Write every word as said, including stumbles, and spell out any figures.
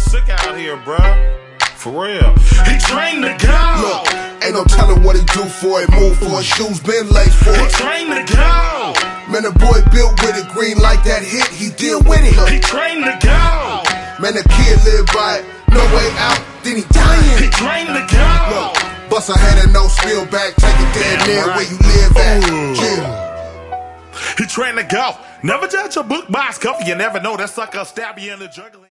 sick out here, bruh. For real. He trained to go. Look, ain't no telling what he do for it. Move for it, shoes been laced for He it. trained to go. Man, the boy built with it, green like that hit, he deal with it. He trained to go. Man, the kid live by it, no way out, then he dying. He trained to go. Look, bust a head and no spill back, take it dead Damn near right. where you live at. Ooh. Yeah. He trained to go. Never judge a book by its cover. You never know that sucker stab you in the jugular.